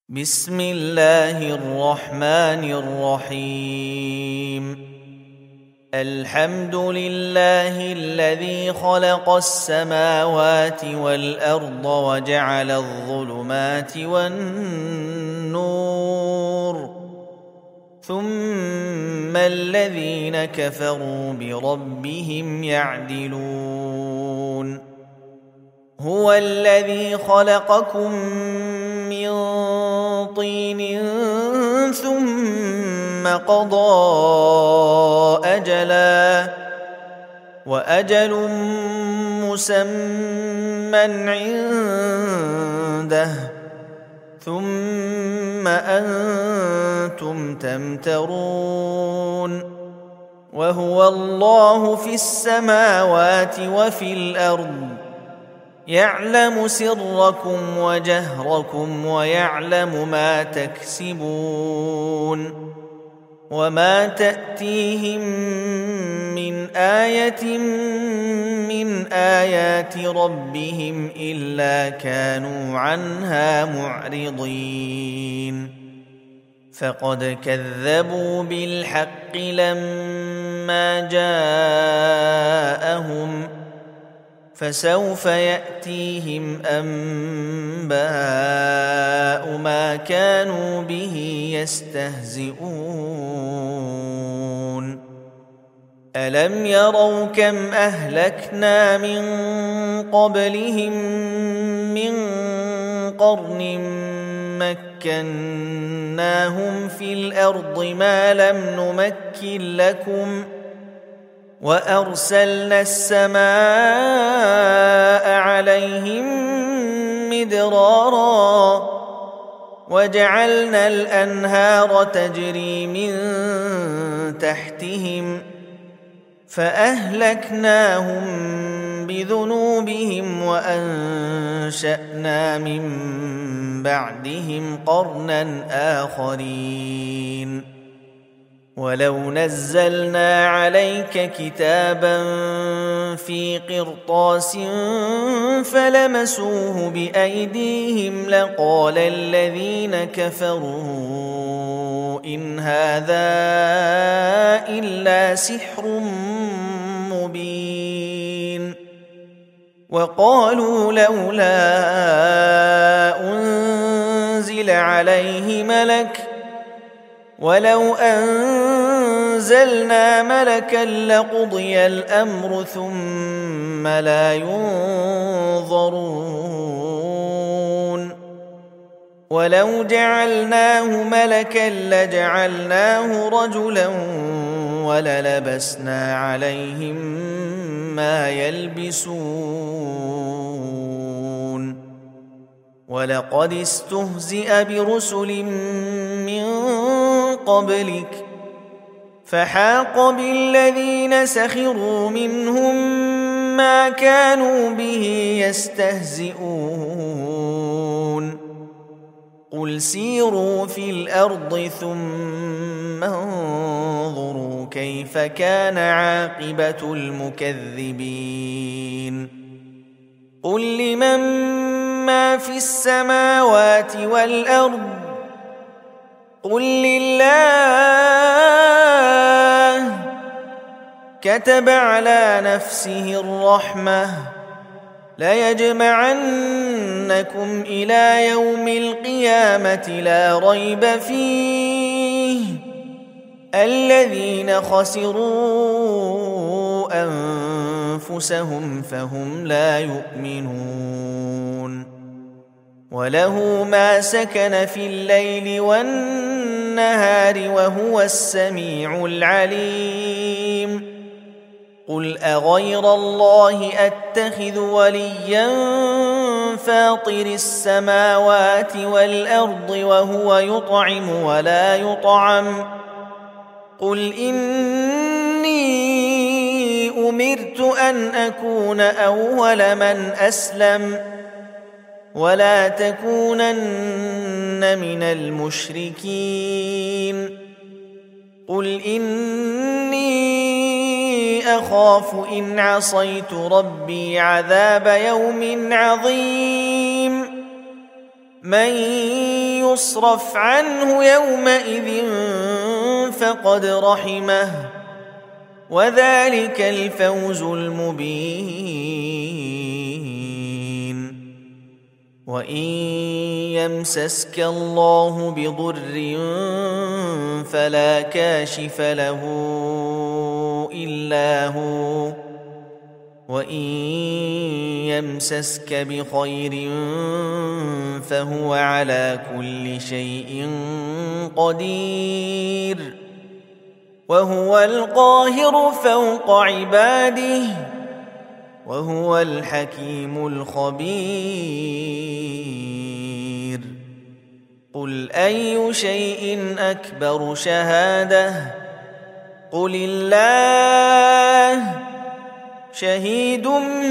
بسم الله الرحمن الرحيم. الحمد لله الذي خلق السماوات والأرض وجعل الظلمات والنور، ثم الذين كفروا بربهم يعدلون. هو الذي خلقكم من طين ثم قضى أجلا، وأجل مسمى عنده، ثم أنتم تمترون. وهو الله في السماوات وفي الأرض، يعلم سركم وجهركم ويعلم ما تكسبون. وما تأتيهم من آية من آيات ربهم إلا كانوا عنها معرضين. فقد كذبوا بالحق لما جاءهم، فسوف يأتيهم أنباء ما كانوا به يستهزئون. ألم يروا كم أهلكنا من قبلهم من قرن مكناهم في الأرض ما لم نمكن لكم، وأرسلنا السماء عليهم مدرارا، وجعلنا الأنهار تجري من تحتهم، فأهلكناهم بذنوبهم وأنشأنا من بعدهم قرنا آخرين. ولو نزلنا عليك كتابا في قرطاس فلمسوه بأيديهم لقال الذين كفروا إن هذا إلا سحر مبين. وقالوا لولا أنزل عليه ملك، ولو أنزلنا ملكا لقضي الأمر ثم لا ينظرون. ولو جعلناه ملكا لجعلناه رجلا وللبسنا عليهم ما يلبسون. ولقد استهزئ برسل من قبلك، فحاق بالذين سخروا منهم ما كانوا به يستهزئون. قل سيروا في الأرض ثم انظروا كيف كان عاقبة المكذبين. قل لمن ما في السماوات والأرض، قل لله. كتب على نفسه الرحمة ليجمعنكم إلى يوم القيامة لا ريب فيه، الذين خسروا أنفسهم فهم لا يؤمنون. وله ما سكن في الليل والنهار وهو السميع العليم. قل أغير الله أتخذ وليا فاطر السماوات والأرض وهو يطعم ولا يطعم. قل إني أمرت أن أكون أول من أسلم، ولا تكونن من المشركين. قل إني أخاف إن عصيت ربي عذاب يوم عظيم. من يصرف عنه يومئذ فقد رحمه وذلك الفوز المبين. وإن يمسسك الله بضر فلا كاشف له إلا هو وإن يمسسك بخير فهو على كل شيء قدير وهو القاهر فوق عباده وهو الحكيم الخبير. قل أي شيء أكبر شهادة قل الله شهيد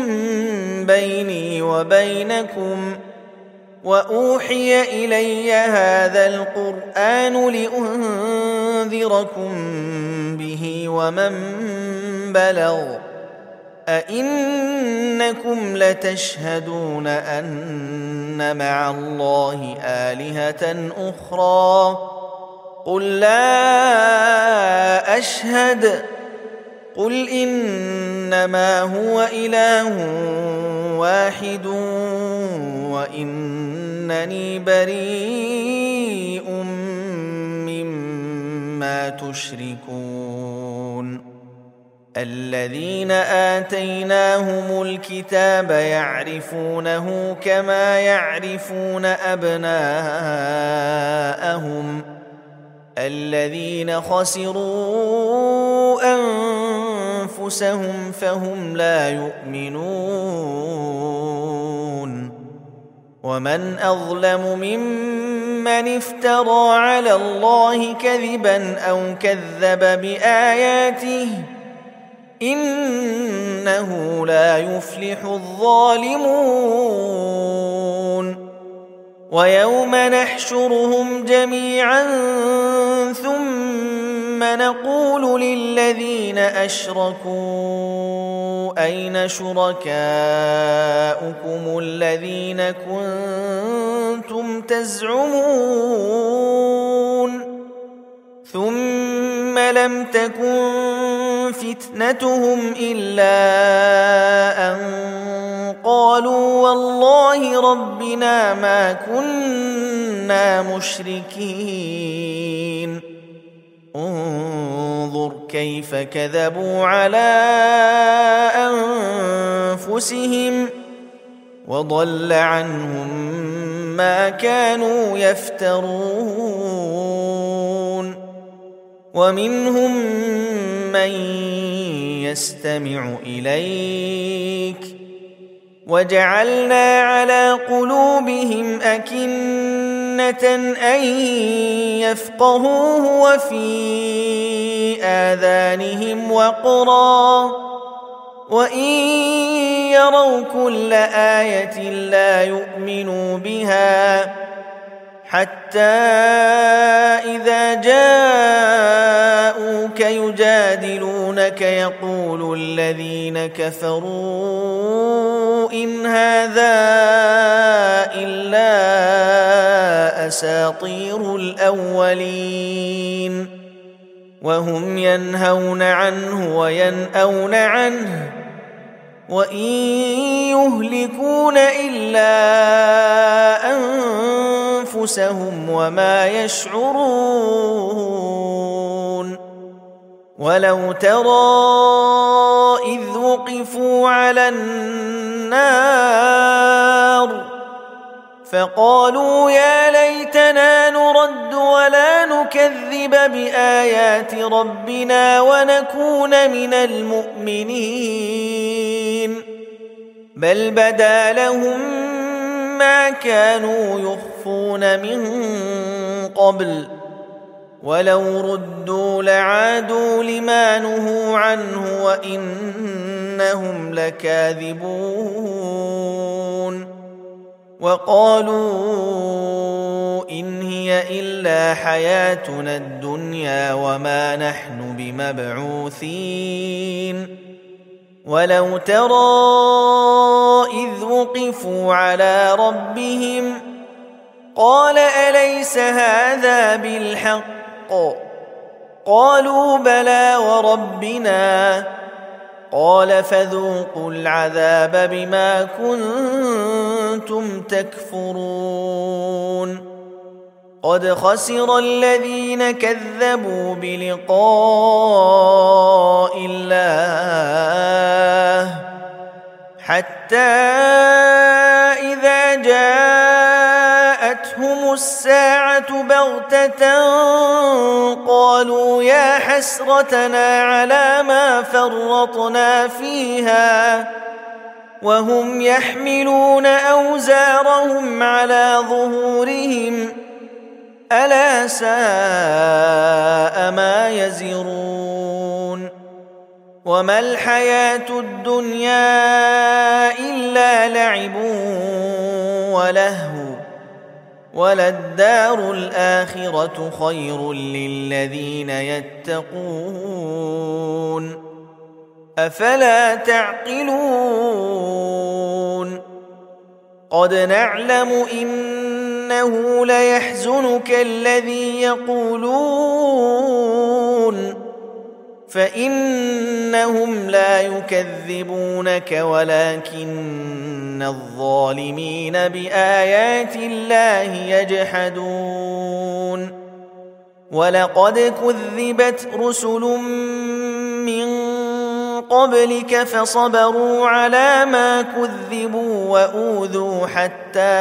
بيني وبينكم وأوحي إلي هذا القرآن لأنذركم به ومن بلغ أئنكم لتشهدون أن مع الله آلهة أخرى قل لا أشهد قل إنما هو إله واحد وإنني بريء مما تشركون. الذين آتيناهم الكتاب يعرفونه كما يعرفون أبناءهم الذين خسروا أنفسهم فهم لا يؤمنون. ومن أظلم ممن افترى على الله كذبا أو كذب بآياته إنه لا يفلح الظالمون. ويوم نحشرهم جميعا ثم نقول للذين أشركوا أين شركاؤكم الذين كنتم تزعمون ثم لم تكن فتنتهم إلا أن قالوا والله ربنا ما كنا مشركين. انظر كيف كذبوا على أنفسهم وضل عنهم ما كانوا يفترون. ومنهم من يستمع إليك وجعلنا على قلوبهم أكنة أن يفقهوه وفي آذانهم وقرا وإن يروا كل آية لا يؤمنوا بها حتى إذا جاءوك يجادلونك يقول الذين كفروا إن هذا إلا أساطير الأولين وهم ينهون عنه وينأون عنه وإن يهلكون إلا أنفسهم وما يشعرون. ولو ترى إذ وقفوا على النار فقالوا يا ليتنا نرد ولا نكذب بآيات ربنا ونكون من المؤمنين بل بدا لهم ما كانوا يخفون من قبل ولو ردوا لعادوا لما نهوا عنه وإنهم لكاذبون. وقالوا إن هي إلا حياتنا الدنيا وما نحن بمبعوثين. ولو ترى إذ وقفوا على ربهم قال أليس هذا بالحق؟ قالوا بلى وربنا. قال فذوقوا العذاب بما كنتم تكفرون. قد خسر الذين كذبوا بلقاء الله حتى إذا جاءتهم الساعة بغتة قالوا يا حسرتنا على ما فرطنا فيها وهم يحملون أوزارهم على ظهورهم ألا ساء ما يزرون. وما الحياة الدنيا إلا لعب ولهو وللدار الآخرة خير للذين يتقون أفلا تعقلون. قد نعلم إنه ليحزنك الذي يقولون فإنهم لا يكذبونك ولكن الظالمين بآيات الله يجحدون. ولقد كذبت رسل من قبلك فصبروا على ما كذبوا وأوذوا حتى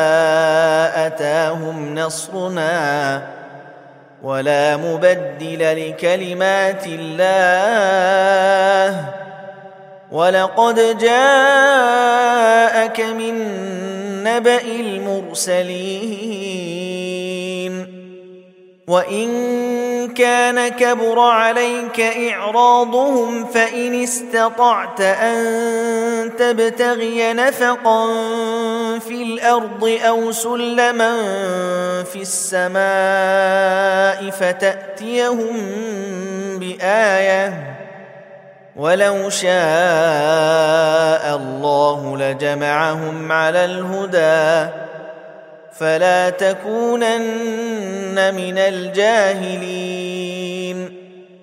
أتاهم نصرنا ولا مبدل لكلمات الله. ولقد جاءك من نبأ المرسلين. وإن كان كبر عليك إعراضهم فإن استطعت أن تبتغي نفقا في الأرض أو سلما في السماء فتأتيهم بآية ولو شاء الله لجمعهم على الهدى فلا تكونن من الجاهلين.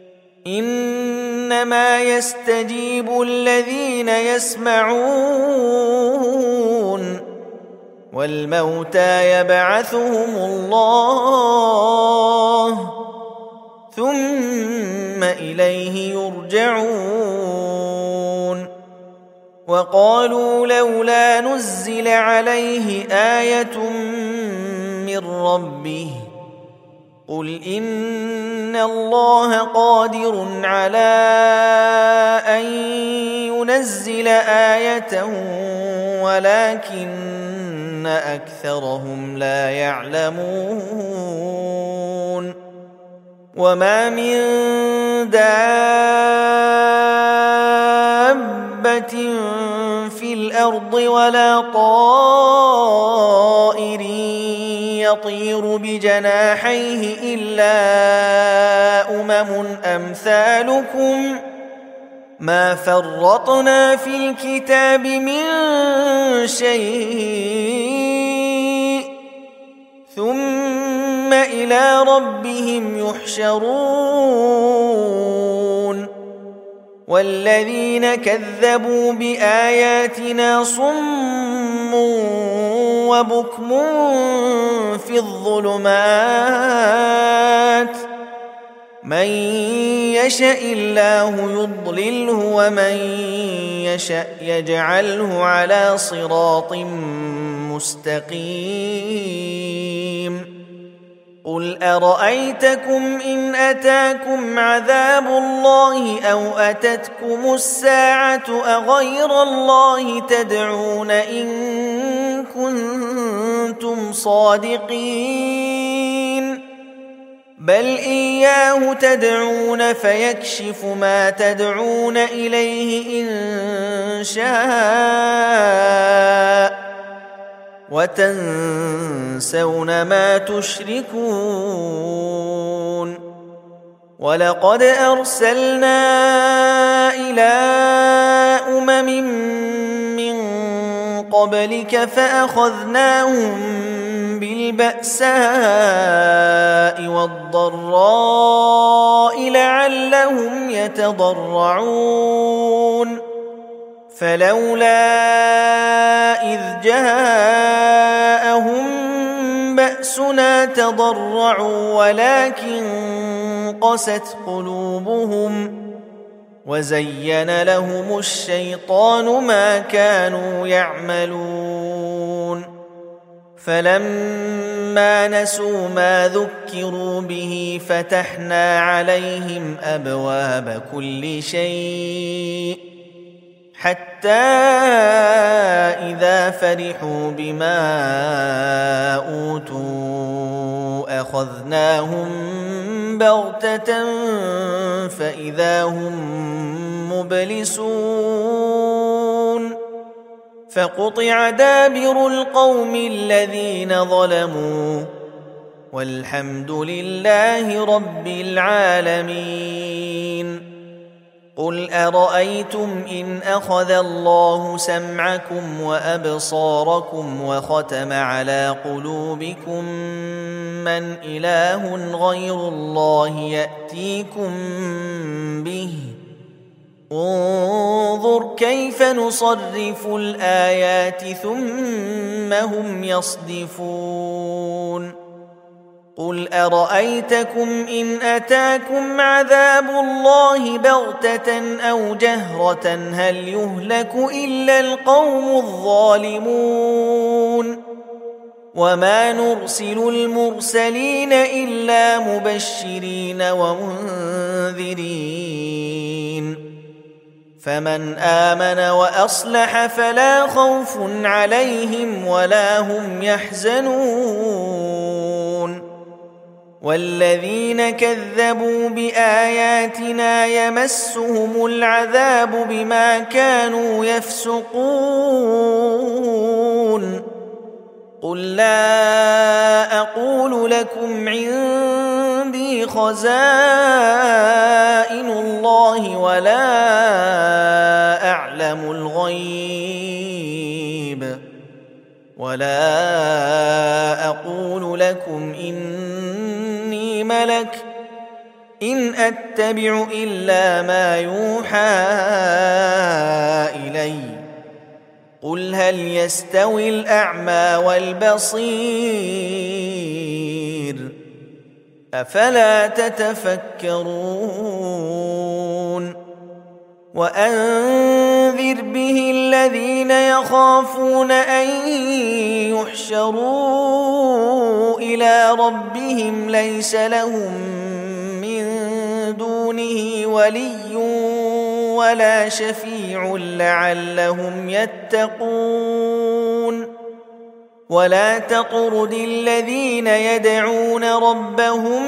إنما يستجيب الذين يسمعون والموتى يبعثهم الله ثم إليه يرجعون. وقالوا لولا نزل عليه آية من ربه قل إن الله قادر على أن ينزل آية ولكن أكثرهم لا يعلمون. وما من دابة في الأرض ولا طائر يطير بجناحيه إلا أمثالكم ما فرطنا في الكتاب من شيء ثم إلى ربهم يحشرون. والذين كذبوا بآياتنا صم وبكم في الظلمات من يشاء الله يضلله ومن يشاء يجعله على صراط مستقيم. قل أرأيتكم إن أتاكم عذاب الله أو أتتكم الساعة أغير الله تدعون إن كنتم صادقين بل إياه تدعون فيكشف ما تدعون إليه إن شاء وتنسون ما تشركون. ولقد أرسلنا إلى أمم من قبلك فأخذناهم بالبأساء والضراء لعلهم يتضرعون فلولا إذ جاءهم بأسنا تضرعوا ولكن قست قلوبهم وزين لهم الشيطان ما كانوا يعملون فلما نسوا ما ذكروا به فتحنا عليهم أبواب كل شيء حتى إذا فرحوا بما أوتوا أخذناهم بغتة فإذا هم مبلسون فقطع دابر القوم الذين ظلموا والحمد لله رب العالمين قل أرأيتم إن أخذ الله سمعكم وأبصاركم وختم على قلوبكم من إله غير الله يأتيكم به انظر كيف نصرف الآيات ثم هم يصدفون قل أرأيتكم إن أتاكم عذاب الله بغتة أو جهرة هل يهلك إلا القوم الظالمون وما نرسل المرسلين إلا مبشرين ومنذرين فمن آمن وأصلح فلا خوف عليهم ولا هم يحزنون والذين كذبوا بآياتنا يمسهم العذاب بما كانوا يفسقون قل لا أقول لكم عندي خزائن الله ولا أعلم الغيب ولا أقول لكم إني ملك إن أتبع إلا ما يوحى إلي قل هل يستوي الأعمى والبصير أفلا تتفكرون وأنذر به الذين يخافون أن يحشروا إلى ربهم ليس لهم من دونه ولي ولا شفيع لعلهم يتقون ولا تطرد الذين يدعون ربهم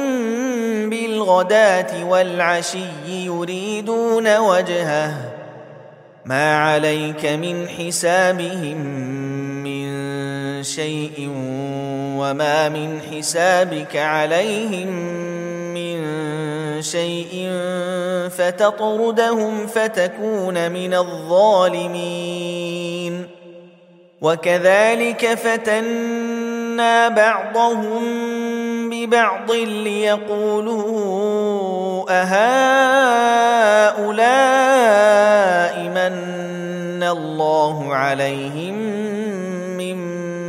بالغداة والعشي يريدون وجهه ما عليك من حسابهم من شيء وما من حسابك عليهم من شيء فتطردهم فتكون من الظالمين وكذلك فتنا بعضهم ببعض ليقولوا أهؤلاء من الله عليهم من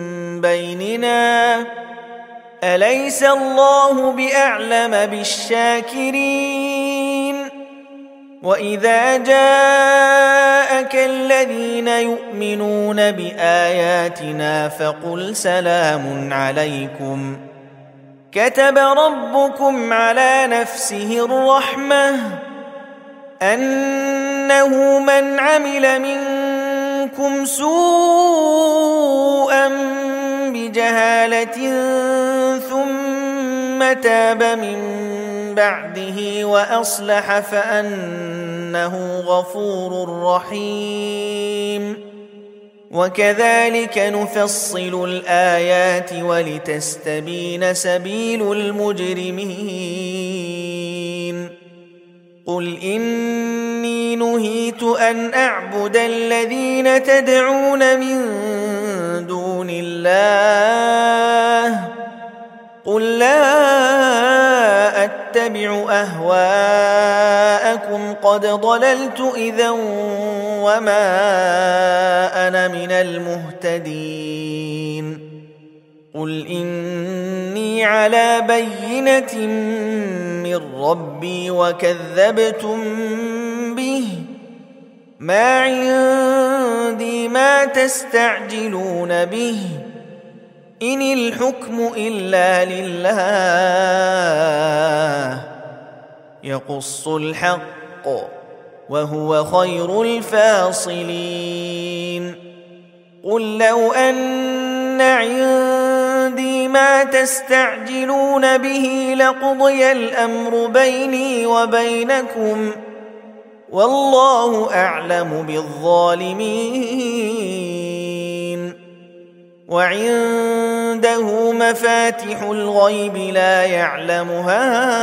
بيننا أليس الله بأعلم بالشاكرين وإذا جاءك الذين يؤمنون بآياتنا فقل سلام عليكم كتب ربكم على نفسه الرحمة أنه من عمل منكم سوءا بجهالة ثم تاب من بعده وأصلح فأنه غفور رحيم وكذلك نفصل الآيات ولتستبين سبيل المجرمين قل إني إني نهيت أن أعبد الذين تدعون من دون الله قل لا أتبع أهواءكم قد ضللت إذا وما أنا من المهتدين قل إني على بينة من ربي وكذبتم به ما عندي ما تستعجلون به إن الحكم إلا لله يقص الحق وهو خير الفاصلين قل لو أن عندي ما تستعجلون به لقضي الأمر بيني وبينكم والله أعلم بالظالمين وعنده مفاتح الغيب لا يعلمها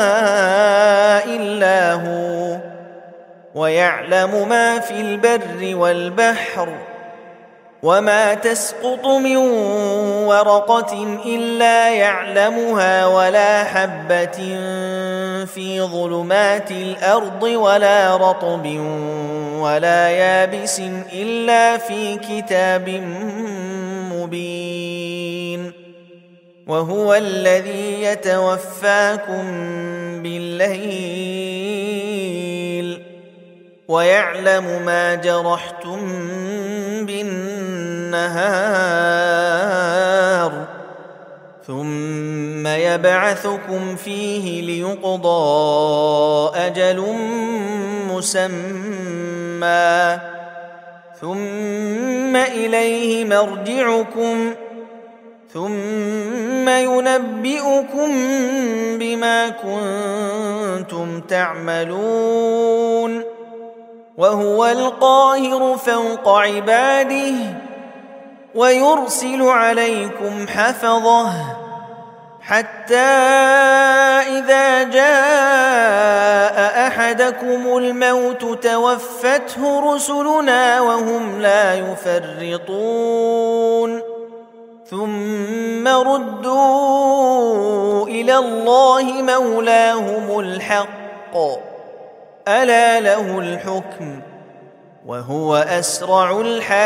إلا هو ويعلم ما في البر والبحر وما تسقط من ورقة إلا يعلمها ولا حبة في ظلمات الأرض ولا رطب ولا يابس إلا في كتاب مبين وهو الذي يتوفاكم بالليل ويعلم ما جرحتم بالنهار ثم يبعثكم فيه ليقضى أجل مسمى ثم إليه مرجعكم ثم ينبئكم بما كنتم تعملون وهو القاهر فوق عباده ويرسل عليكم حفظه حتى إذا جاء أحدكم الموت توفته رسلنا وهم لا يفرطون ثم ردوا إلى الله مولاهم الحق ألا له الحكم وهو أسرع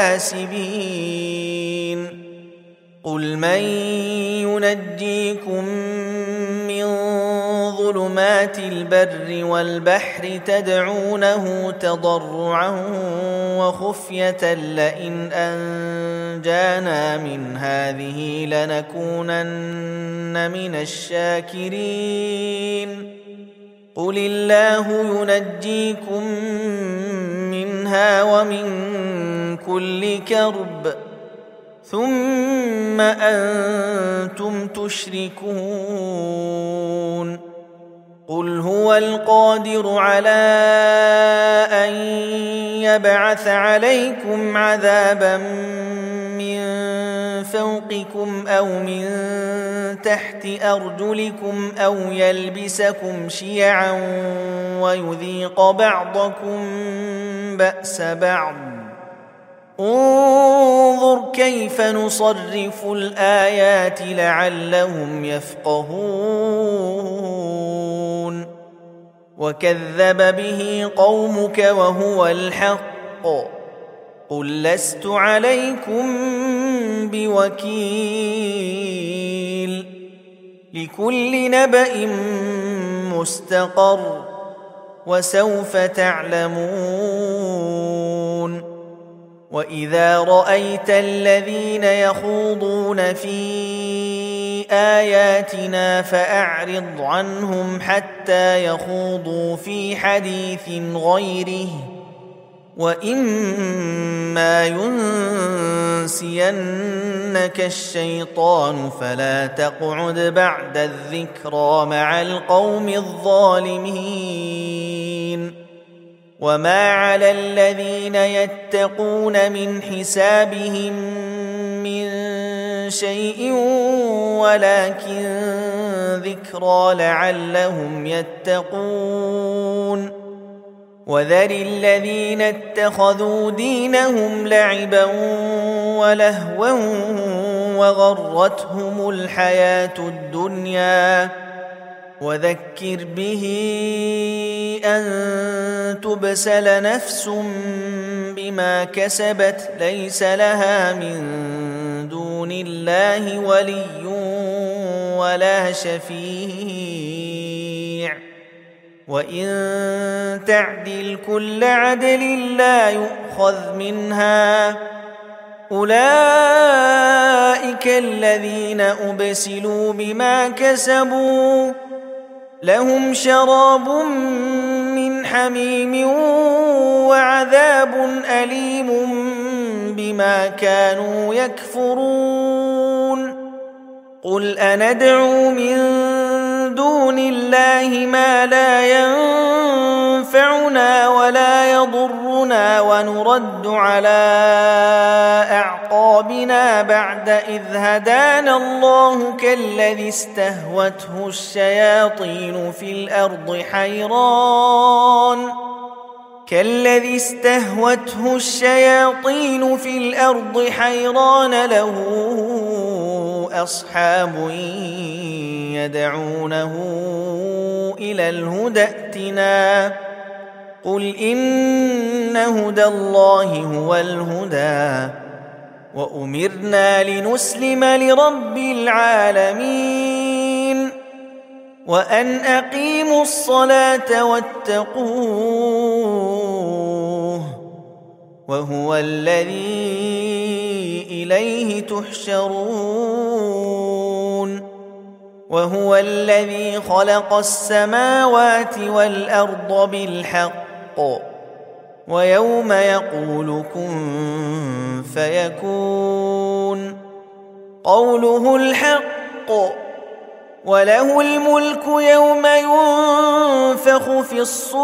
الحاسبين قل من ينجيكم من ظلمات البر والبحر تدعونه تضرعا وخفية لئن أنجانا من هذه لنكونن من الشاكرين قل الله ينجيكم منها ومن كل كرب ثم أنتم تشركون قل هو القادر على أن يبعث عليكم عذابا من فوقكم أو من تحت أرجلكم أو يلبسكم شيعا ويذيق بعضكم بأس بعض انظر كيف نصرف الآيات لعلهم يفقهون وكذب به قومك وهو الحق قل لست عليكم بوكيل لكل نبأ مستقر وسوف تعلمون وإذا رأيت الذين يخوضون في آياتنا فأعرض عنهم حتى يخوضوا في حديث غيره وإما ينسينك الشيطان فلا تقعد بعد الذكرى مع القوم الظالمين وما على الذين يتقون من حسابهم من شيء ولكن ذكرى لعلهم يتقون وذر الذين اتخذوا دينهم لعبا ولهوا وغرتهم الحياة الدنيا وذكر به أن تبسل نفس بما كسبت ليس لها من دون الله ولي ولا شفيع وإن تعدل كل عدل لا يؤخذ منها أولئك الذين أبسلوا بما كسبوا لهم شراب من حميم وعذاب أليم بما كانوا يكفرون قل أندعو من دون الله ما لا ينفعنا ولا يضرنا ونرد على أعقابنا بعد إذ هدانا الله كالذي استهوته الشياطين في الأرض حيران له أصحاب يدعونه إلى الهدى ائتنا قل إن هدى الله هو الهدى وأمرنا لنسلم لرب العالمين وأن أقيموا الصلاة واتقوه وهو الذي إليه تحشرون وهو الذي خلق السماوات والأرض بالحق ويوم يقول كن فيكون قوله الحق وله الملك يوم ينفخ في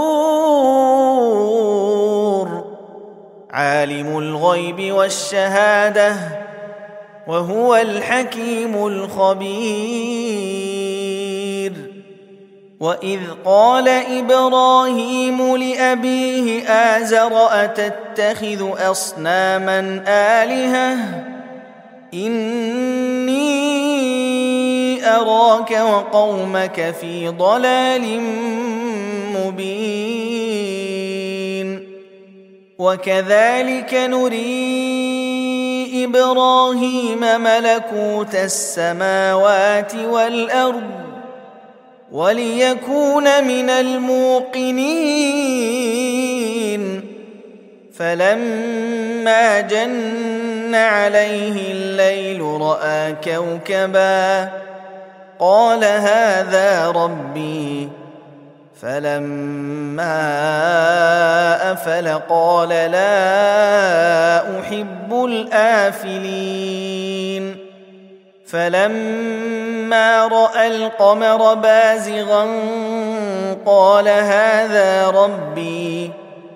الصور عالم الغيب والشهادة وهو الحكيم الخبير وإذ قال إبراهيم لأبيه آزر أتتخذ أصناما آلهة إني أراك وقومك في ضلال مبين وكذلك نري إبراهيم ملكوت السماوات والأرض وليكون من الموقنين فلما جن عليه الليل رأى كوكبا قال هذا ربي فلما أفل قال لا أحب الآفلين فلما رأى القمر بازغا قال هذا ربي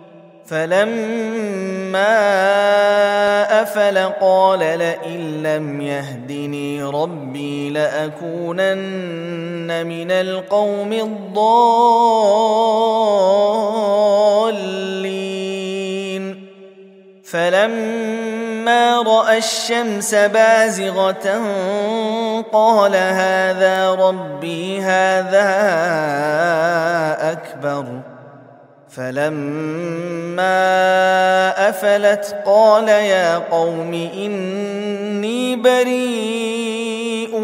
فلما أفل قال لئن لم يهدني ربي لأكونن من القوم الضالين فلما رأى الشمس بازغة قال هذا ربي هذا أكبر فلما أفلت قال يا قوم إني بريء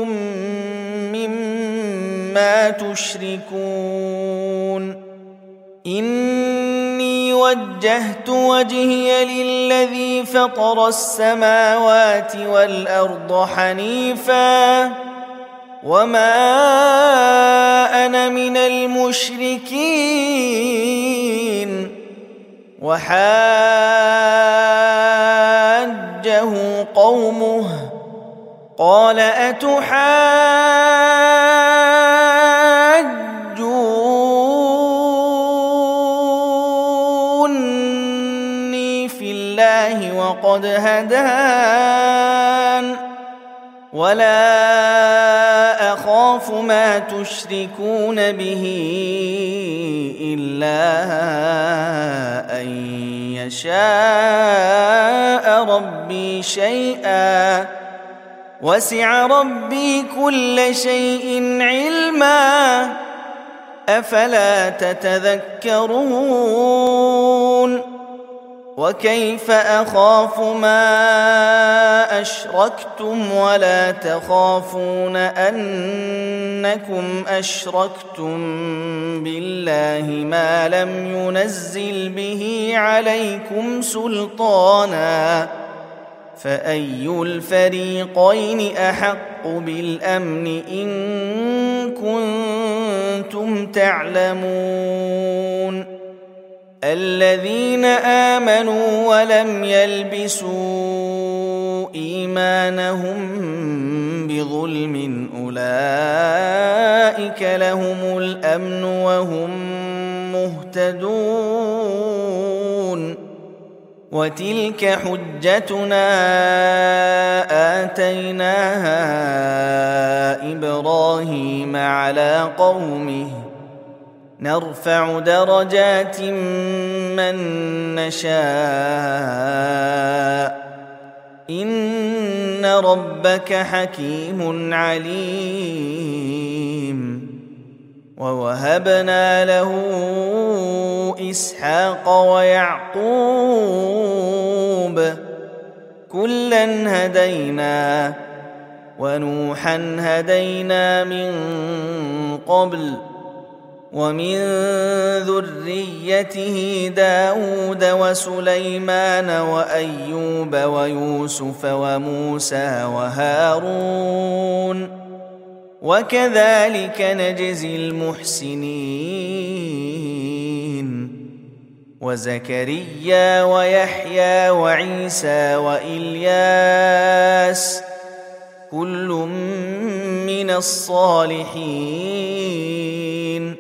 مما تشركون إني وجهت وجهي للذي فطر السماوات والأرض حنيفا وما أنا من المشركين وحاجه قومه قال أتحاجوني في الله وقد هدان ولا أخاف ما تشركون به إلا أن يشاء ربي شيئا وسع ربي كل شيء علما أفلا تتذكرون وكيف أخاف ما أشركتم ولا تخافون أنكم أشركتم بالله ما لم ينزل به عليكم سلطانا فأي الفريقين أحق بالأمن إن كنتم تعلمون الذين آمنوا ولم يلبسوا إيمانهم بظلم أولئك لهم الأمن وهم مهتدون وتلك حجتنا آتيناها إبراهيم على قومه نرفع درجات من نشاء إن ربك حكيم عليم ووهبنا له إسحاق ويعقوب كلا هدينا ونوحا هدينا من قبل ومن ذريته داود وسليمان وأيوب ويوسف وموسى وهارون وكذلك نجزي المحسنين وزكريا ويحيى وعيسى وإلياس كل من الصالحين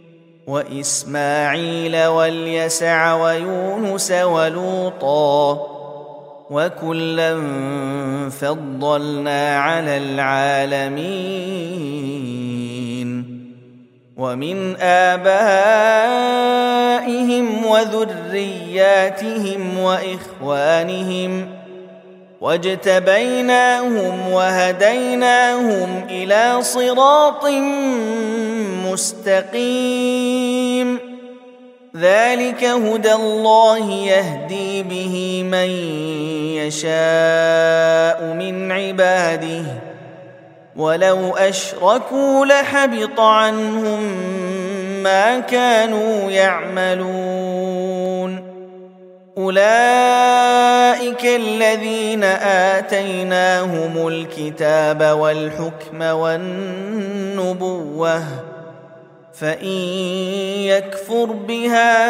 وإسماعيل واليسع ويونس ولوطا وكلا فضلنا على العالمين ومن آبائهم وذرياتهم وإخوانهم واجتبيناهم وهديناهم إلى صراط مستقيم ذلك هدى الله يهدي به من يشاء من عباده ولو أشركوا لحبط عنهم ما كانوا يعملون أولئك الذين آتيناهم الكتاب والحكم والنبوة فإن يكفر بها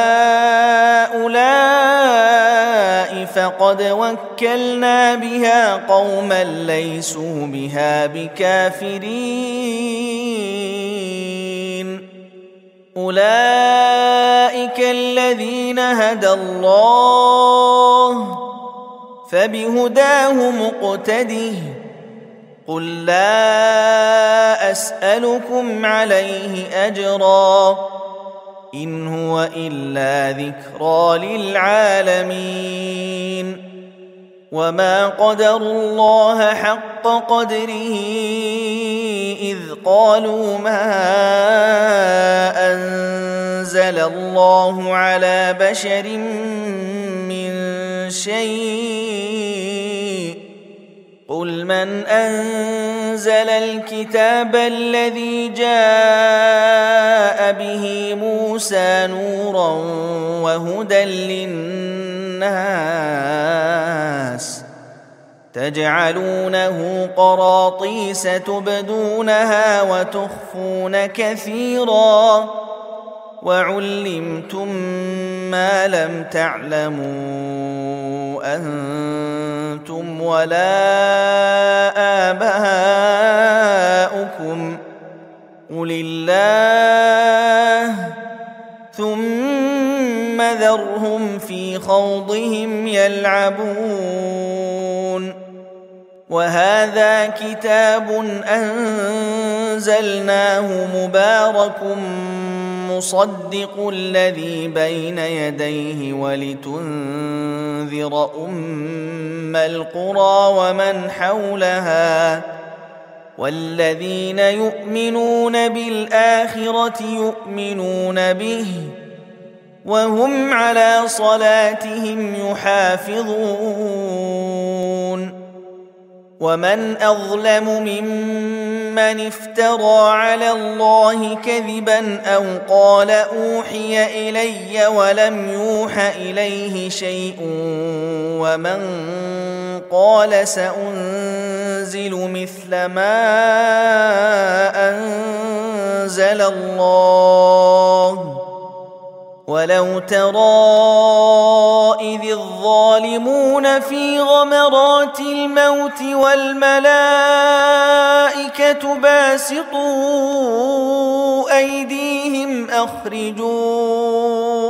هؤلاء فقد وكلنا بها قوما ليسوا بها بكافرين أولئك الذين هدى الله فبهداه مقتده قل لا أسألكم عليه أجرا إن هو إلا ذكرى للعالمين وما قدروا الله حق قدره إذ قالوا ما أنزل الله على بشر من شيء قل من أنزل الكتاب الذي جاء به موسى نورا وهدى للناس تجعلونه قراطيس تبدونها وتخفون كثيرا وعلمتم ما لم تعلموا أنتم ولا آباؤكم قل الله ثم ذرهم في خوضهم يلعبون وهذا كتاب أنزلناه مبارك مصدق الذي بين يديه ولتنذر أم القرى ومن حولها والذين يؤمنون بالآخرة يؤمنون به وهم على صلاتهم يحافظون ومن أظلم ممن افترى على الله كذبا أو قال أوحي إلي ولم يوح إليه شيء ومن قال سأنزل مثل ما أنزل الله ولو ترى إذ الظالمون في غمرات الموت والملائكة باسطوا أيديهم أخرجوا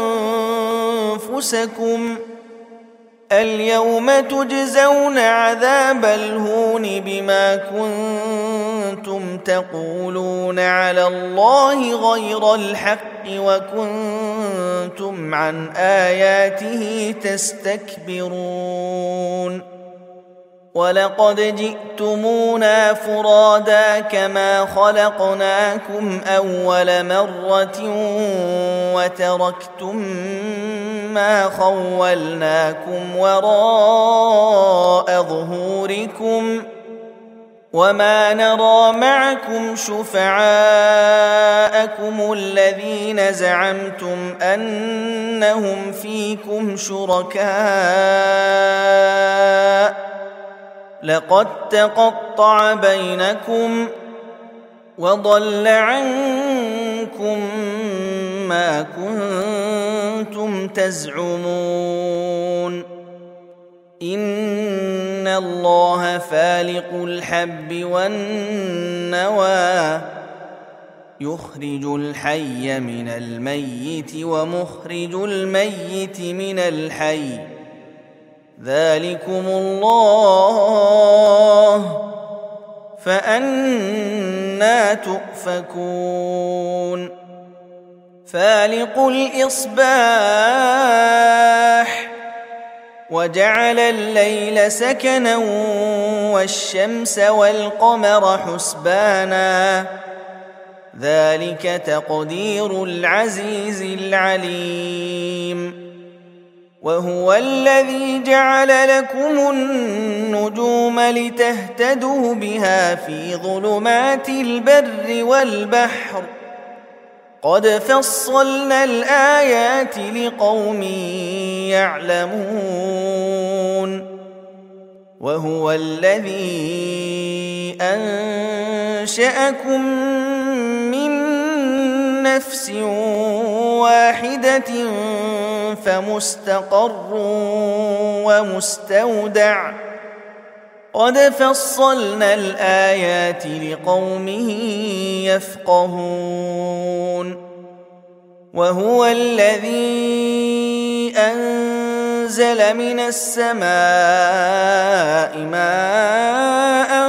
أنفسكم اليوم تجزون عذاب الهون بما كنتم تقولون على الله غير الحق وكنتم عن آياته تستكبرون ولقد جئتمونا فرادا كما خلقناكم أول مرة وتركتم ما خولناكم وراء ظهوركم وما نرى معكم شفعاءكم الذين زعمتم أنهم فيكم شركاء لقد تقطع بينكم وضل عنكم ما كنتم تزعمون إن الله فالق الحب والنوى يخرج الحي من الميت ومخرج الميت من الحي ذلكم الله فأنى تؤفكون فالق الإصباح وجعل الليل سكنا والشمس والقمر حسبانا ذلك تقدير العزيز العليم وهو الذي جعل لكم النجوم لتهتدوا بها في ظلمات البر والبحر قد فصلنا الآيات لقوم يعلمون وهو الذي أنشأكم من نفس واحدة فمستقر ومستودع قد فصلنا الآيات لقوم يفقهون وهو الذي أنزل من السماء ماء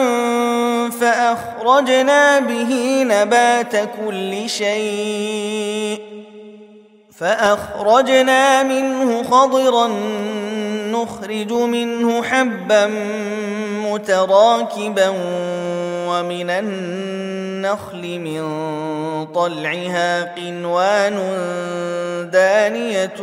فأخرجنا به نبات كل شيء فأخرجنا منه خضرا نخرج منه حبا متراكبا ومن النخل من طلعها قنوان دانية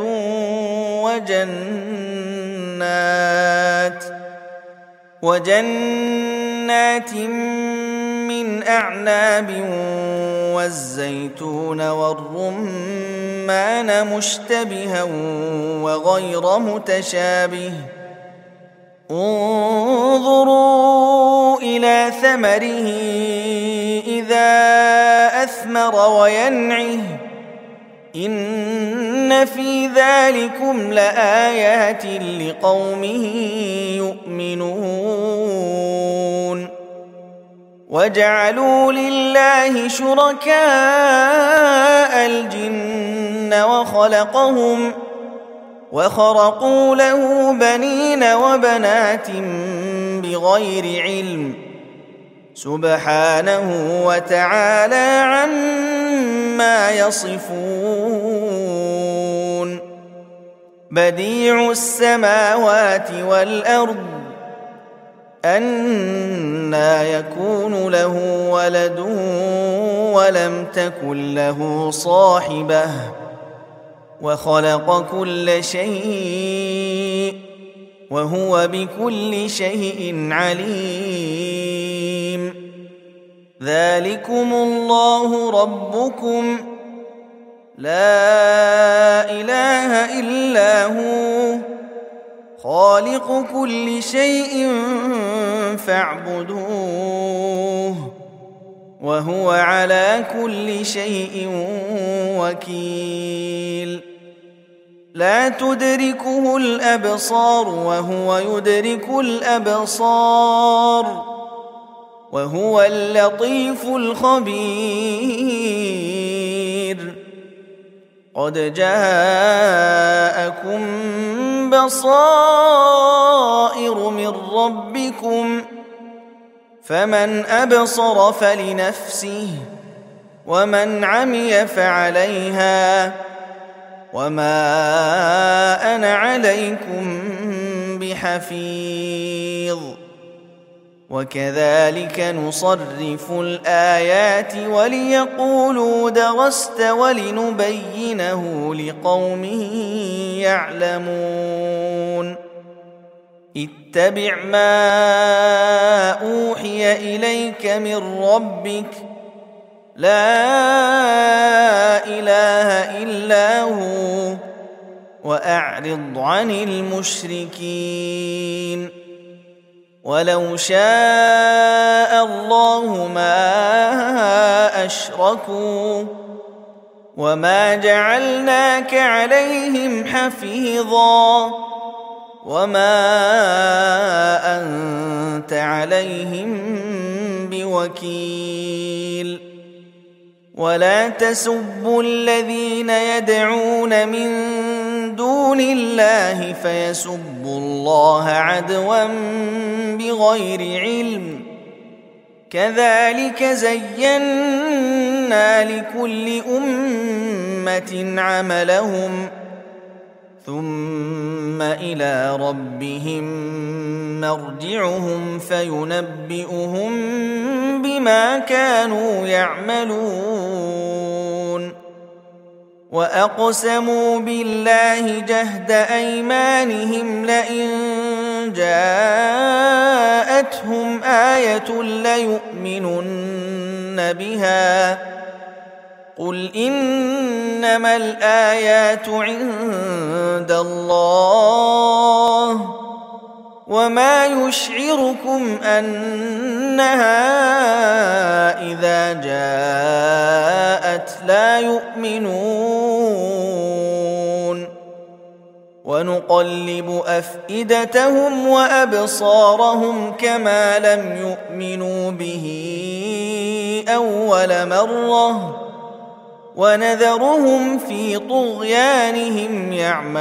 وجنات من أعناب والزيتون والرمان مشتبها وغير متشابه انظروا إلى ثمره إذا أثمر وينعه إن في ذلكم لآيات لقوم يؤمنون وجعلوا لله شركاء الجن وخرقوا له بنين وبنات بغير علم سبحانه وتعالى عما يصفون بديع السماوات والأرض أنى يكون له ولد ولم تكن له صاحبة وخلق كل شيء وهو بكل شيء عليم ذلكم الله ربكم لا إله إلا هو خالق كل شيء فاعبدوه وهو على كل شيء وكيل لا تدركه الأبصار وهو يدرك الأبصار وهو اللطيف الخبير قد جاءكم بصائر من ربكم فمن أبصر فلنفسه ومن عمي فعليها وما أنا عليكم بحفيظ وكذلك نصرف الآيات وليقولوا درست ولنبينه لقوم يعلمون اتبع ما أوحي إليك من ربك لا إله إلا هو وأعرض عن المشركين ولو شاء الله ما أشركوا وما جعلناك عليهم حفيظا وما أنت عليهم بوكيل ولا تسبوا الذين يدعون من دون الله فيسبوا الله عدوا بغير علم كذلك زينا لكل أمة عملهم ثم إلى ربهم مرجعهم فينبئهم بما كانوا يعملون وأقسموا بالله جهد أيمانهم لئن جاءتهم آية ليؤمنن بها قل إنما الآيات عند الله وما يشعركم أنها إذا جاءت لا يؤمنون ونقلب أفئدتهم وأبصارهم كما لم يؤمنوا به أول مرة ونذرهم في طغيانهم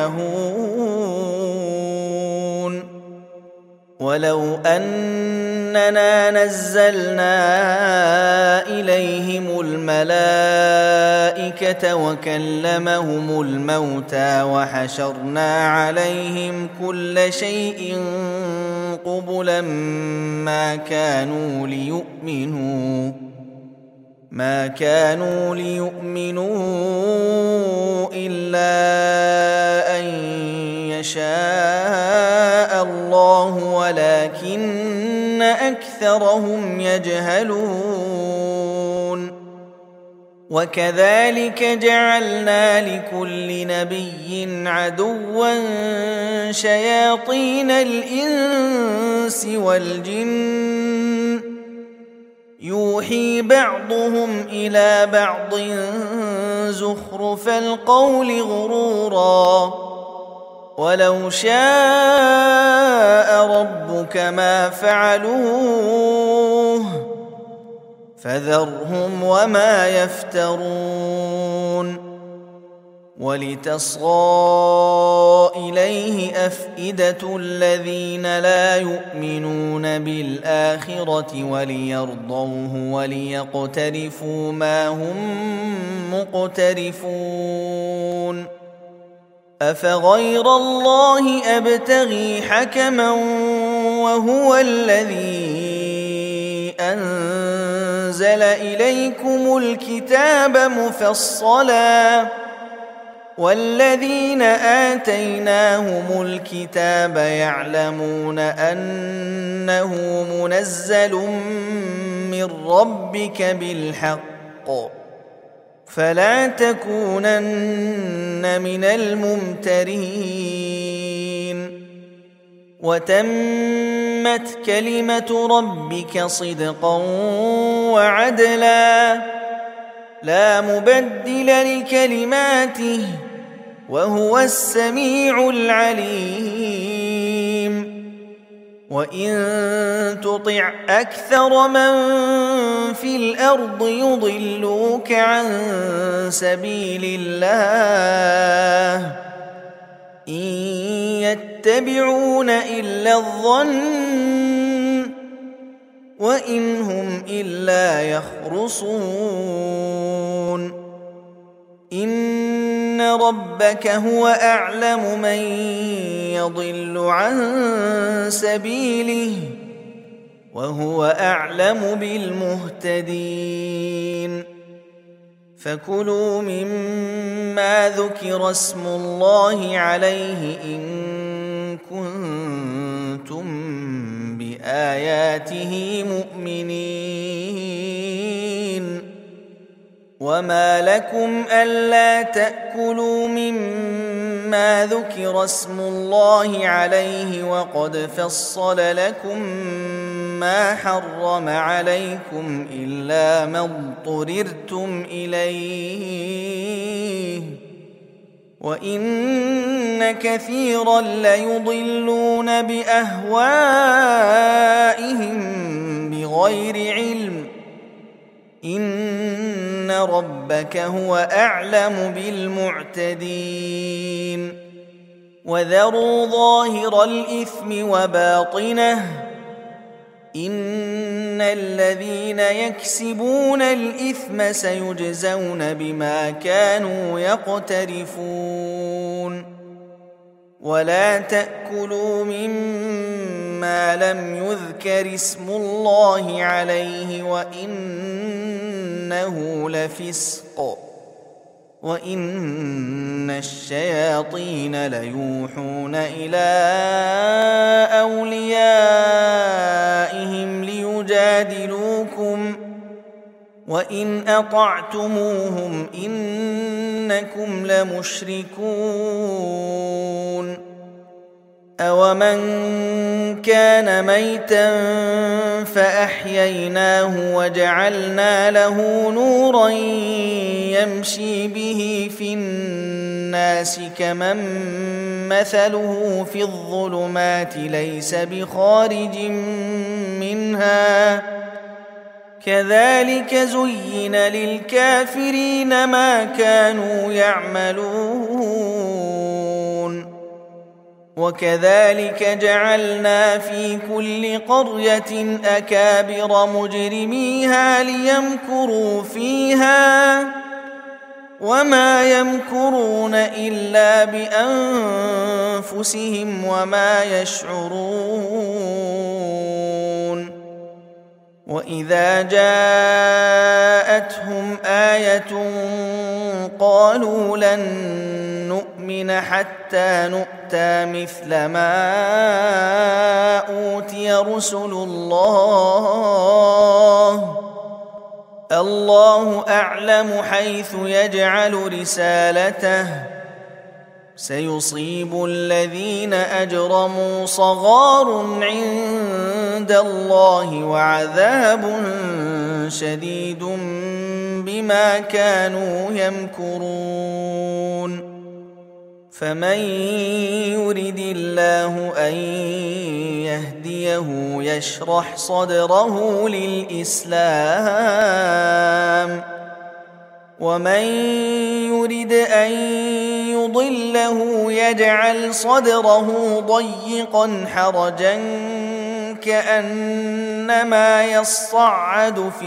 يعمهون ولو أننا نزلنا إليهم الملائكة وكلمهم الموتى وحشرنا عليهم كل شيء قبلا ما كانوا ليؤمنوا إلا أن يشاء الله ولكن أكثرهم يجهلون وكذلك جعلنا لكل نبي عدوا شياطين الإنس والجن يوحي بعضهم إلى بعض زخرف القول غرورا ولو شاء ربك ما فعلوه فذرهم وما يفترون ولتصغى إليه أفئدة الذين لا يؤمنون بالآخرة وليرضوه وليقترفوا ما هم مقترفون أفغير الله أبتغي حكما وهو الذي أنزل إليكم الكتاب مفصلا والذين آتيناهم الكتاب يعلمون أنه منزل من ربك بالحق فلا تكونن من الممترين وتمت كلمة ربك صدقا وعدلا لا مبدل لكلماته وهو السميع العليم وإن تطع أكثر من في الأرض يضلوك عن سبيل الله إن يتبعون إلا الظن وإن هم إلا يخرصون إن ربك هو أعلم من يضل عن سبيله وهو أعلم بالمهتدين فكلوا مما ذكر اسم الله عليه إن كنتم بآياته مؤمنين وما لكم ألا تأكلوا مما ذكر اسم الله عليه وقد فصل لكم ما حرم عليكم إلا ما اضطررتم إليه وإن كثيرا ليضلون بأهوائهم بغير علم إن ربك هو أعلم بالمعتدين وذروا ظاهر الإثم وباطنه إن الذين يكسبون الإثم سيجزون بما كانوا يقترفون ولا تأكلوا مما لم يذكر اسم الله عليه وإنه لفسق وإن الشياطين ليوحون إلى أوليائهم ليجادلوكم وإن أطعتموهم إنكم لمشركون أومن كان ميتا فأحييناه وجعلنا له نورا يمشي به في الناس كمن مثله في الظلمات ليس بخارج منها كذلك زين للكافرين ما كانوا يعملون وكذلك جعلنا في كل قرية أكابر مجرميها ليمكروا فيها وما يمكرون إلا بأنفسهم وما يشعرون وإذا جاءتهم آية قالوا لن نؤمن حتى نؤتى مثل ما أوتي رسل الله أعلم حيث يجعل رسالته سيصيب الذين أجرموا صغار عند الله وعذاب شديد بما كانوا يمكرون فمن يرد الله أن يهديه يشرح صدره للإسلام ومن يرد أن يضله يجعل صدره ضيقا حرجا كأنما يصعد في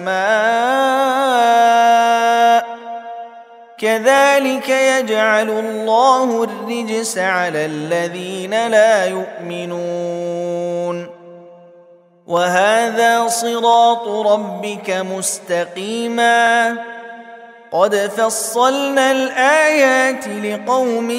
السماء كذلك يجعل الله الرجس على الذين لا يؤمنون وهذا صراط ربك مستقيما قد فصلنا الآيات لقوم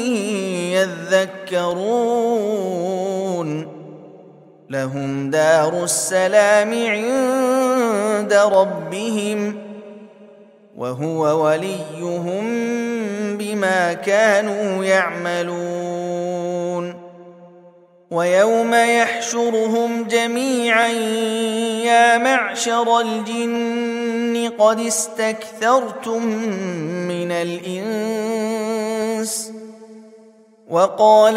يذكرون لهم دار السلام عند ربهم وهو وليهم بما كانوا يعملون ويوم يحشرهم جميعا يا معشر الجن قد استكثرتم من الإنس وقال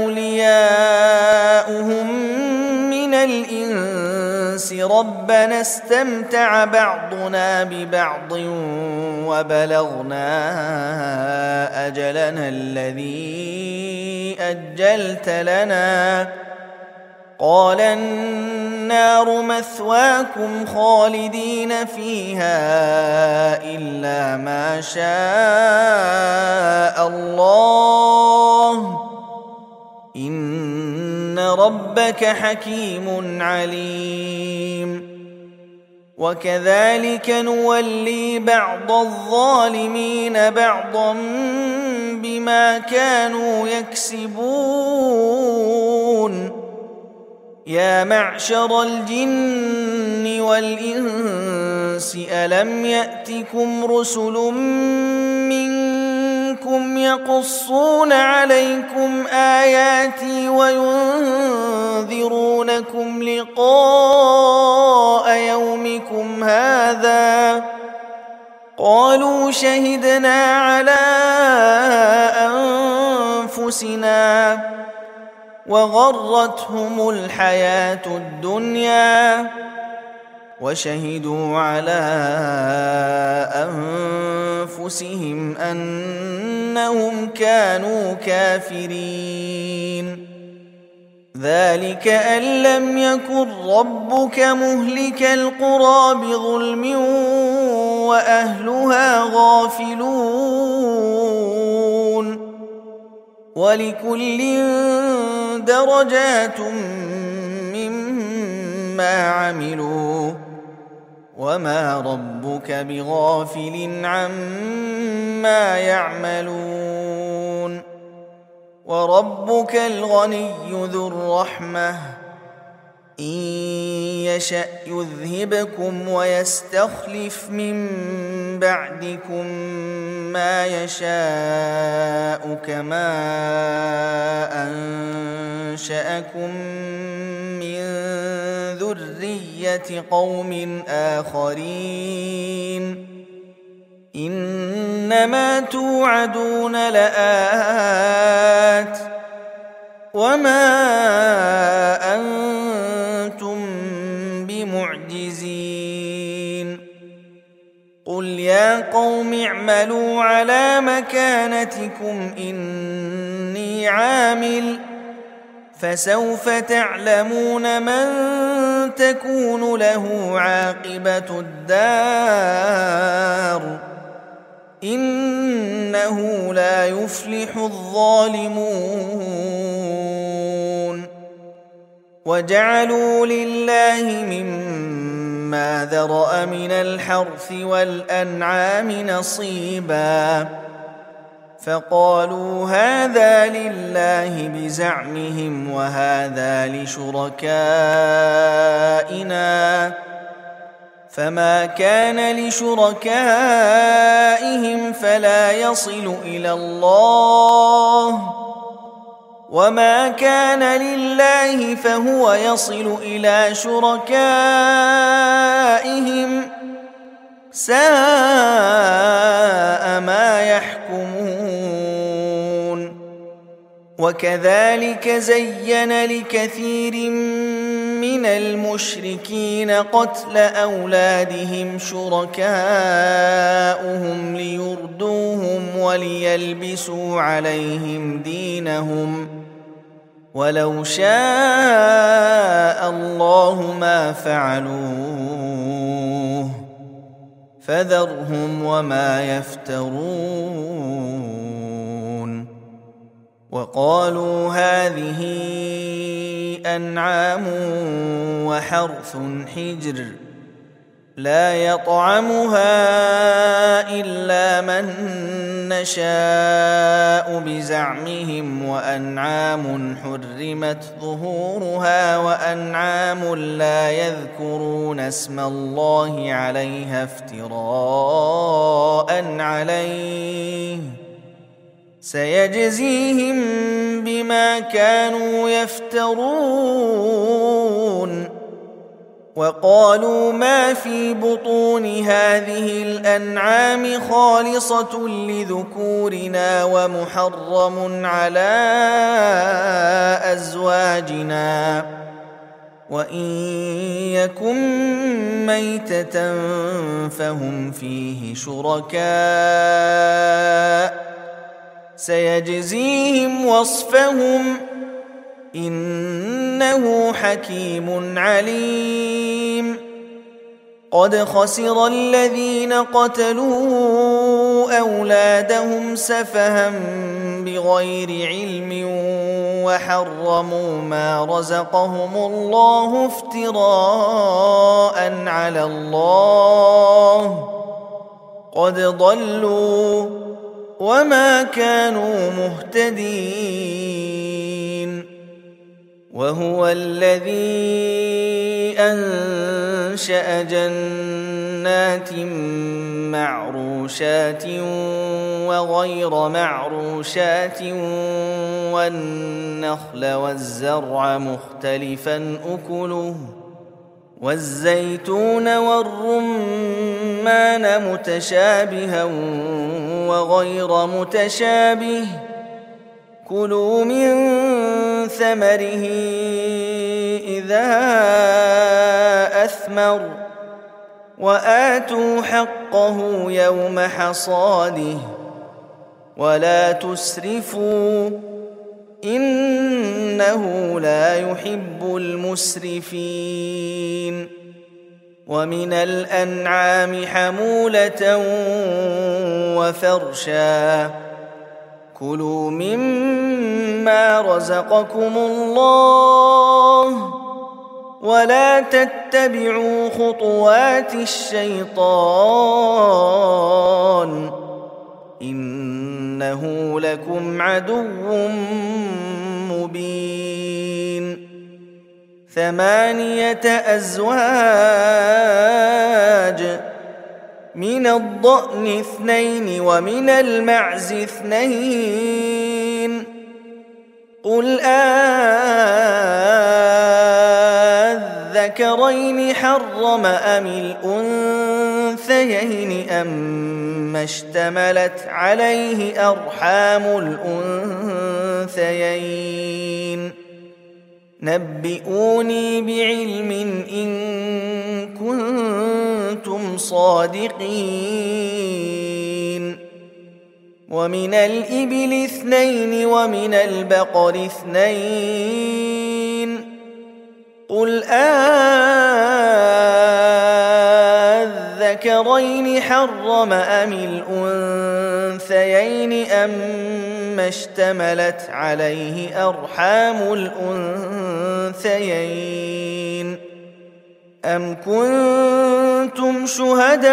أولياؤهم من الإنس ربنا استمتع بعضنا ببعض وبلغنا أجلنا الذي أجلت لنا قال النار مثواكم خالدين فيها إلا ما شاء الله إن ربك حكيم عليم وكذلك نولي بعض الظالمين بعضا بما كانوا يكسبون يا معشر الجن والإنس ألم يأتكم رسل منكم يقصون عليكم آياتي وينذرونكم لقاء يومكم هذا قالوا شهدنا على أنفسنا وغرتهم الحياة الدنيا وشهدوا على أنفسهم أنهم كانوا كافرين ذلك أن لم يكن ربك مهلك القرى بظلم وأهلها غافلون ولكل درجات مما عملوا وما ربك بغافل عما يعملون وربك الغني ذو الرحمة إن يشأ يذهبكم ويستخلف من بعدكم ما يشاء كما أنشأكم من ذرية قوم آخرين إنما توعدون لآت وما أنتم بمعجزين قل يا قوم اعملوا على مكانتكم إني عامل فسوف تعلمون من تكون له عاقبة الدار إنه لا يفلح الظالمون وجعلوا لله مما ذرأ من الحرث والأنعام نصيبا فقالوا هذا لله بزعمهم وهذا لشركائنا فما كان لشركائهم فلا يصل إلى الله وما كان لله فهو يصل إلى شركائهم ساء ما يحكمون وكذلك زين لكثير من من المشركين قتل أولادهم شركاؤهم ليردوهم وليلبسوا عليهم دينهم ولو شاء الله ما فعلوه فذرهم وما يفترون. وقالوا هذه أنعام وحرث حجر لا يطعمها إلا من نشاء بزعمهم وأنعام حرمت ظهورها وأنعام لا يذكرون اسم الله عليها افتراء عليه سيجزيهم بما كانوا يفترون. وقالوا ما في بطون هذه الأنعام خالصة لذكورنا ومحرم على أزواجنا وإن يكن ميتة فهم فيه شركاء سيجزيهم وصفهم إنه حكيم عليم. قد خسر الذين قتلوا أولادهم سفها بغير علم وحرموا ما رزقهم الله افتراء على الله قد ضلوا وما كانوا مهتدين. وهو الذي أنشأ جنات معروشات وغير معروشات والنخل والزرع مختلفا أكله والزيتون والرمان متشابها وغير متشابه كلوا من ثمره إذا أثمر وآتوا حقه يوم حصاده ولا تسرفوا إنه لا يحب المسرفين. ومن الأنعام حمولة وفرشا كلوا مما رزقكم الله ولا تتبعوا خطوات الشيطان إنه لكم عدو مبين. 8 أزواج من الضأن 2 ومن المعز 2 قل أذكرين حرم أم الأنثيين أما اشتملت عليه أرحام الأنثيين نبئوني بعلم إن كنتم صادقين. ومن الإبل 2 ومن البقر 2 قل أذكرين حرم أم الأنثيين أما اشتملت عليه أرحام الأنثيين أم كنتم شهداء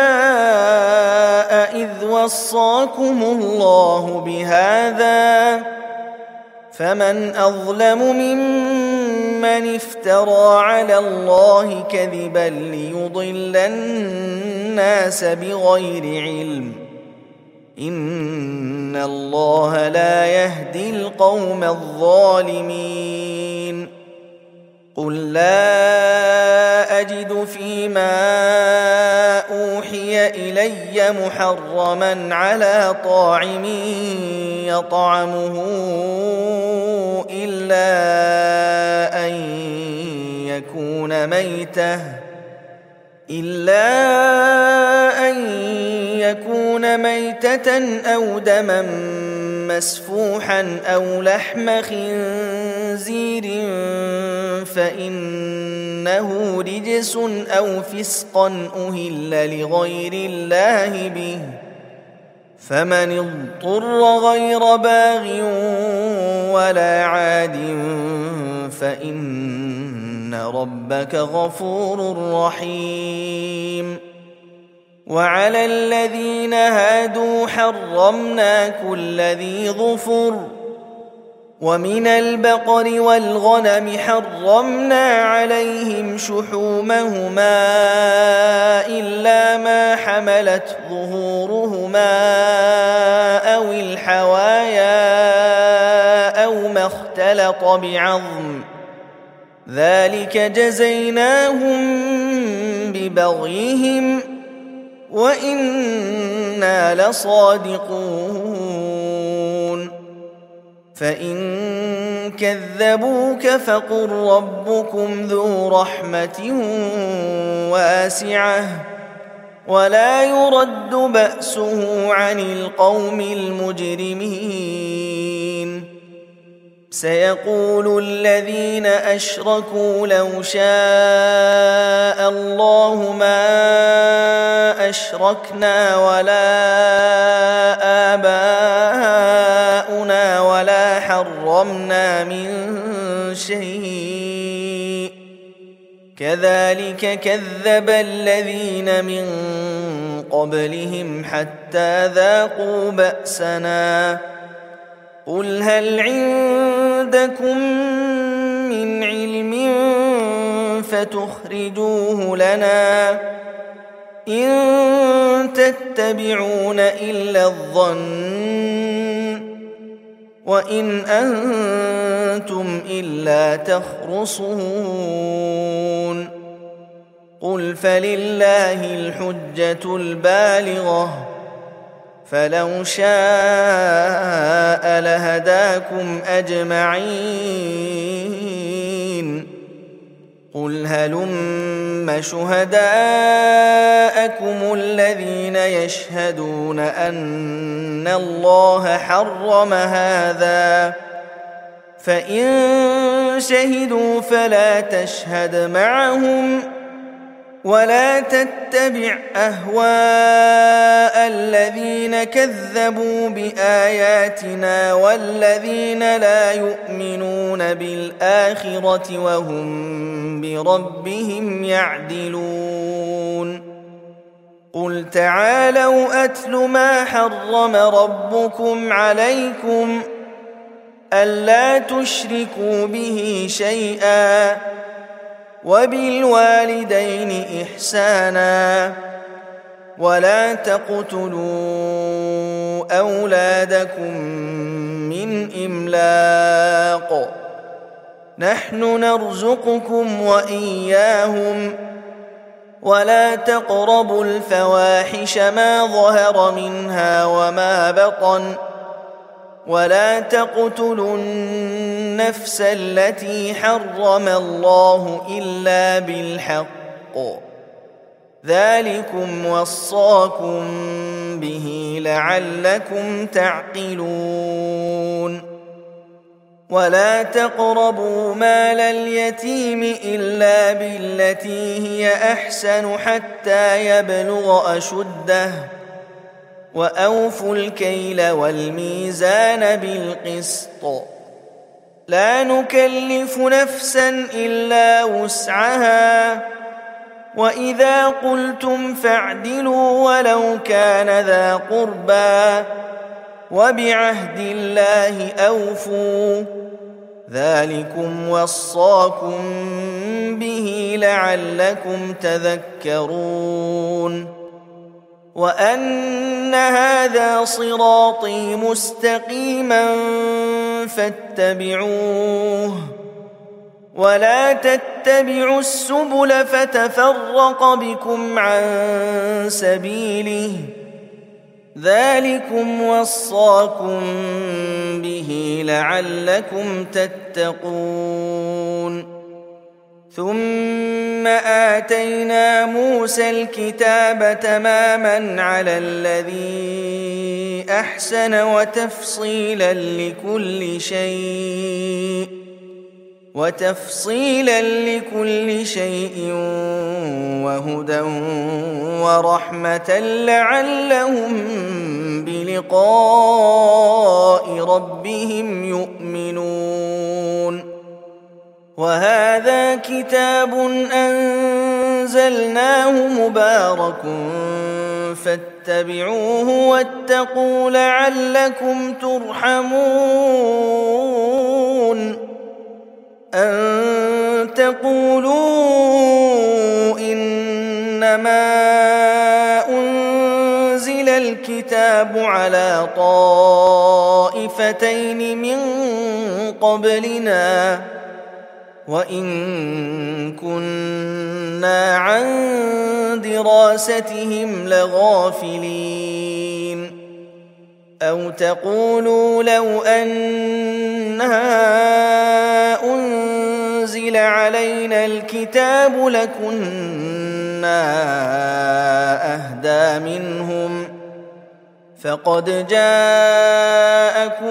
إذ وصاكم الله بهذا فمن أظلم ممن افترى على الله كذبا ليضل الناس بغير علم إن الله لا يهدي القوم الظالمين. قل لا أجد فيما أوحي إلي محرما على طاعم يطعمه إلا أن يكون ميتة أو دما مسفوحا أو لحم خنزير فإنه رجس أو فسقا أهل لغير الله به، فمن اضطر غير باغ ولا عاد فإن ربك غفور رحيم. وعلى الذين هادوا حرمنا كل ذي ظفر، ومن البقر والغنم حرمنا عليهم شحومهما إلا ما حملت ظهورهما أو الحوايا أو ما اختلط بعظم، ذلك جزيناهم ببغيهم وإنا لصادقون. فإن كذبوك فقل ربكم ذو رحمة واسعة ولا يرد بأسه عن القوم المجرمين. سيقول الذين أشركوا لو شاء الله ما أشركنا ولا آباؤنا ولا حرمنا من شيء، كذلك كذب الذين من قبلهم حتى ذاقوا بأسنا. قل هل عندكم من علم فتخرجوه لنا؟ إن تتبعون إلا الظن وإن أنتم إلا تخرصون. قل فلله الحجة البالغة، فلو شاء لهداكم أجمعين. قل هلم شهداءكم الذين يشهدون أن الله حرم هذا، فإن شهدوا فلا تشهد معهم ولا تتبع أهواء الذين كذبوا بآياتنا والذين لا يؤمنون بالآخرة وهم بربهم يعدلون. قل تعالوا أتل ما حرم ربكم عليكم ألا تشركوا به شيئا وبالوالدين إحسانا ولا تقتلوا أولادكم من إملاق، نحن نرزقكم وإياهم، ولا تقربوا الفواحش ما ظهر منها وما بطن، ولا تقتلوا النفس التي حرم الله إلا بالحق، ذلكم وصاكم به لعلكم تعقلون. ولا تقربوا مال اليتيم إلا بالتي هي أحسن حتى يبلغ أشده، وأوفوا الكيل والميزان بالقسط، لا نكلف نفسا إلا وسعها، وإذا قلتم فاعدلوا ولو كان ذا قربى، وبعهد الله أوفوا، ذلكم وصاكم به لعلكم تذكرون. وأن هذا صراطي مستقيما فاتبعوه ولا تتبعوا السبل فتفرق بكم عن سبيله، ذلكم وصاكم به لعلكم تتقون. ثم آتينا موسى الكتاب تماما على الذي أحسن وتفصيلا لكل شيء وهدى ورحمة لعلهم بلقاء ربهم يؤمنون. وهذا كتاب أنزلناه مبارك فاتبعوه واتقوا لعلكم ترحمون. أن تقولوا إنما أنزل الكتاب على طائفتين من قبلنا وإن كنا عن دراستهم لغافلين. أو تقولوا لو أنها أنزل علينا الكتاب لكنا أهدى منهم فقد جاءكم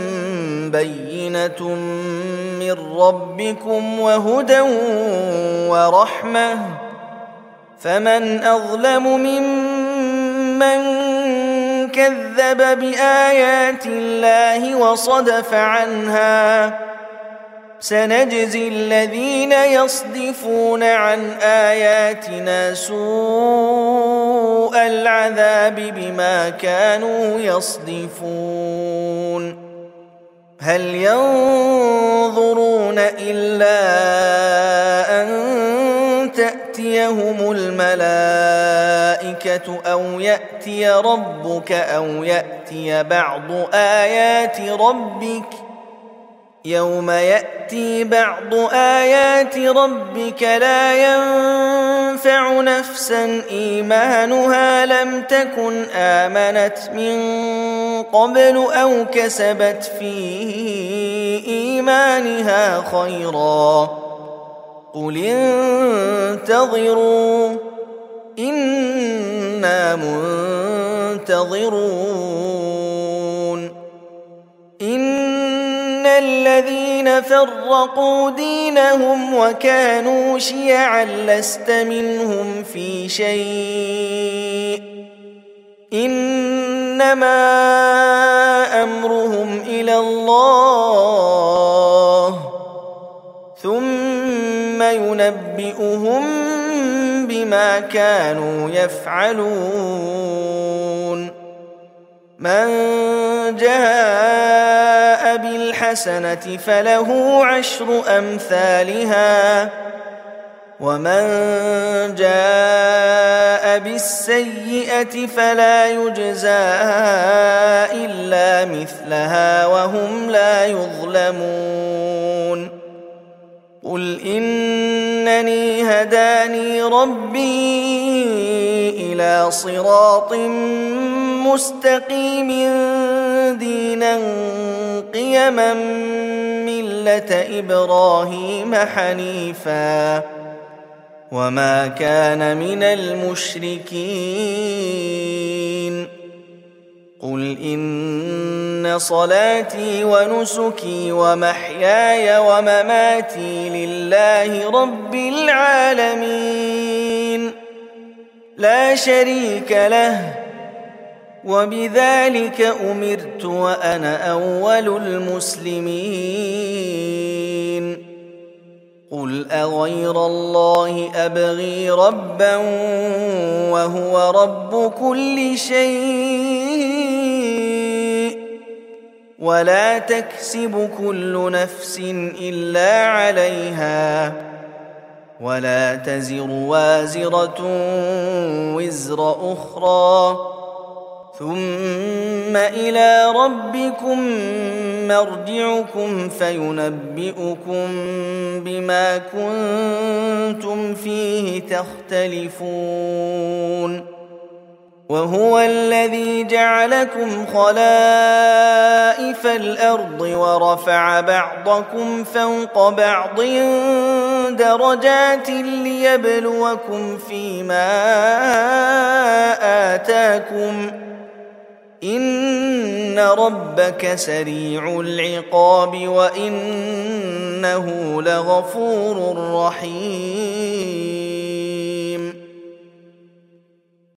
بينة من ربكم وهدى ورحمة فمن أظلم ممن كذب بآيات الله وصدف عنها. سنجزي الذين يصدفون عن آياتنا سوء العذاب بما كانوا يصدفون. هل ينظرون إلا أن تأتيهم الملائكة أو يأتي ربك أو يأتي بعض آيات ربك يوم يأتي بعض آيات ربك لا ينفع نفسا إيمانها لم تكن آمنت من قبل أو كسبت في إيمانها خيرا قل انتظروا إنا منتظرون. إن الذين فرقوا دينهم وكانوا شيعا لست منهم في شيء إنما أمرهم إلى الله ثم ينبئهم بما كانوا يفعلون. من جاء بالحسنة فله 10 أمثالها ومن جاء بالسيئة فلا يجزى إلا مثلها وهم لا يظلمون. قل إنني هداني ربي إلى صراط مستقيم دينا قيما ملة إبراهيم حنيفا وما كان من المشركين. قل إن صلاتي ونسكي ومحياي ومماتي لله رب العالمين لا شريك له وبذلك أمرت وأنا أول المسلمين. قل أغير الله أبغي ربا وهو رب كل شيء ولا تكسب كل نفس إلا عليها ولا تزر وازرة وزر أخرى ثم إلى ربكم مرجعكم فينبئكم بما كنتم فيه تختلفون. وهو الذي جعلكم خلائف الأرض ورفع بعضكم فوق بعض درجات ليبلوكم فيما آتاكم إن ربك سريع العقاب وإنه لغفور رحيم